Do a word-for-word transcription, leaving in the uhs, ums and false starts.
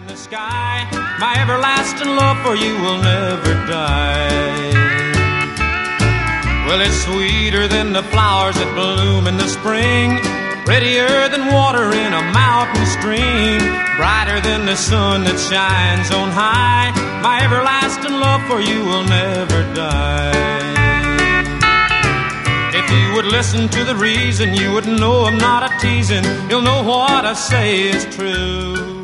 the sky. My everlasting love for you will never die. Well, it's sweeter than the flowers that bloom in the spring, prettier than water in a mountain stream, brighter than the sun that shines on high. My everlasting love for you will never die. If you would listen to the reason, you would know I'm not a teasing. You'll know what I say is true.